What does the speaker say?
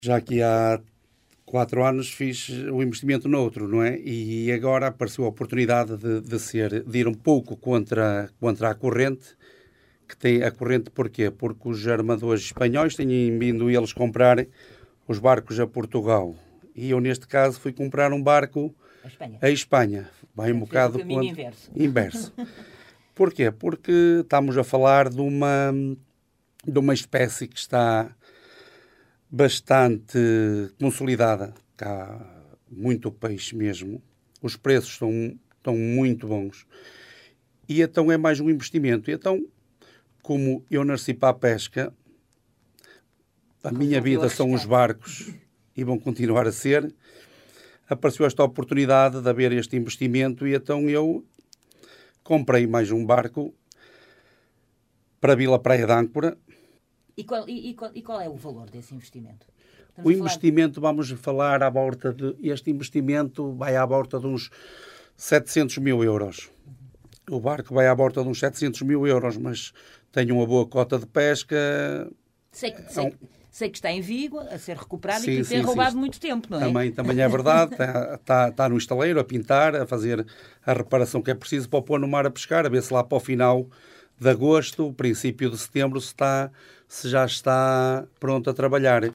Já que há 4 anos fiz o investimento noutro, não é? E agora apareceu a oportunidade de ir um pouco contra a corrente, que tem a corrente porquê? Porque os armadores espanhóis têm vindo eles comprar os barcos a Portugal. E eu, neste caso, fui comprar um barco a Espanha. Vai um bocado o caminho inverso. Inverso. Porquê? Porque estamos a falar de uma espécie que está bastante consolidada. Cá muito peixe mesmo. Os preços estão muito bons. E então é mais um investimento. E então, como eu nasci para a pesca, a minha vida são os barcos e vão continuar a ser, apareceu esta oportunidade de haver este investimento e então eu comprei mais um barco para a Vila Praia de Âncora. E qual é o valor desse investimento? O investimento, vamos falar à volta de... Este investimento vai à volta de uns 700 mil euros. O barco vai à volta de uns 700 mil euros, mas tem uma boa cota de pesca. Sei que está em Vigo, a ser recuperado e que tem roubado muito tempo, não é? Também é verdade. Está no estaleiro a pintar, a fazer a reparação que é preciso para o pôr no mar a pescar, a ver se lá para o final de agosto, princípio de setembro, se já está pronto a trabalhar.